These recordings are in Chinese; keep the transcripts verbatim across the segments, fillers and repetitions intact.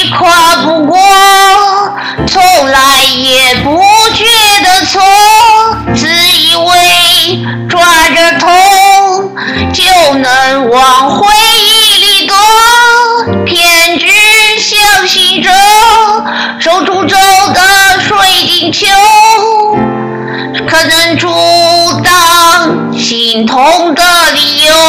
跨不过，从来也不觉得错，自以为抓着痛就能往回忆里躲，偏只相信着手中走的水晶球，可能阻挡心痛的理由，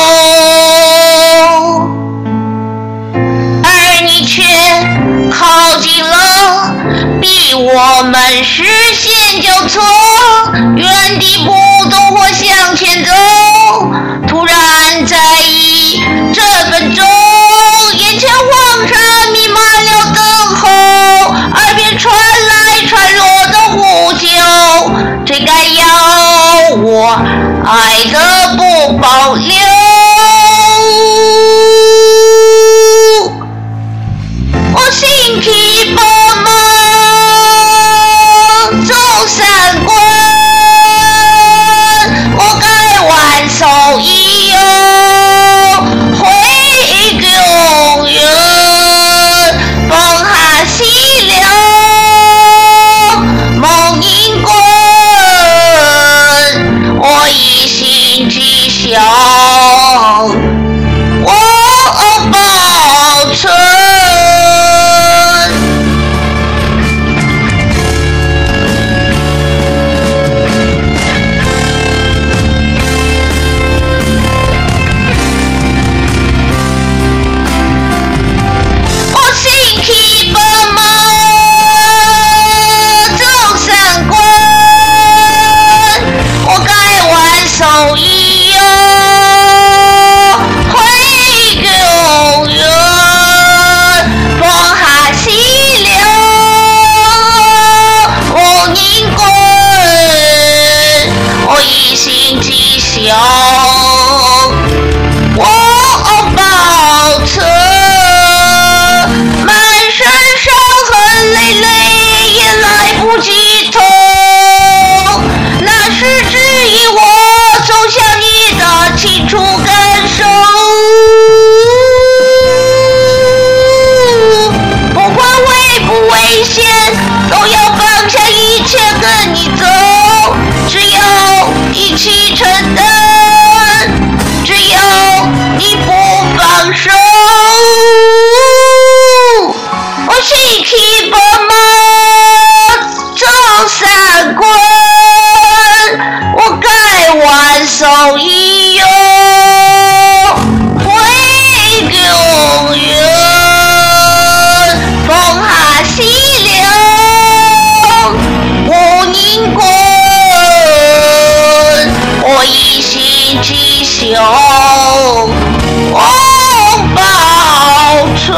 而你却靠近了，逼我们视线交错，原地不动或向前走，突然在意这分钟，眼前黄沙弥漫了等候，耳边传来传落的呼救，谁该要我爱的不保留？我心疲百忙走三关，我该挽手一游，回个永远，风寒西流，梦萦滚，我一心只想我保存。手一游，回个永远，风寒西流，梦萦滚，我一心只想我保存，满身伤痕累累也来不及痛，那是指引我走向你的清楚感受，不管危不危险，都要放下一切跟你走，只有一起承担，只有你不放手，我心疲百忙走三关，我该挽手一游，回个永远，风寒西流，梦萦滚，我一心只想我保存。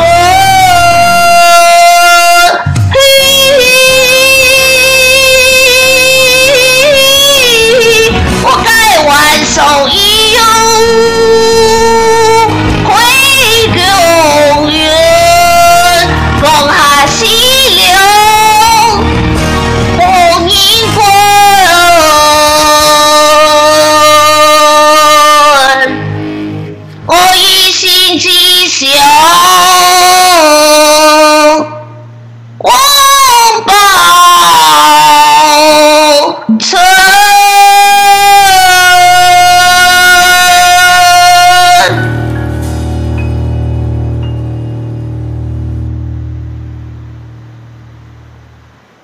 手一游，回个永远，风寒西流，梦萦滚，我一心只想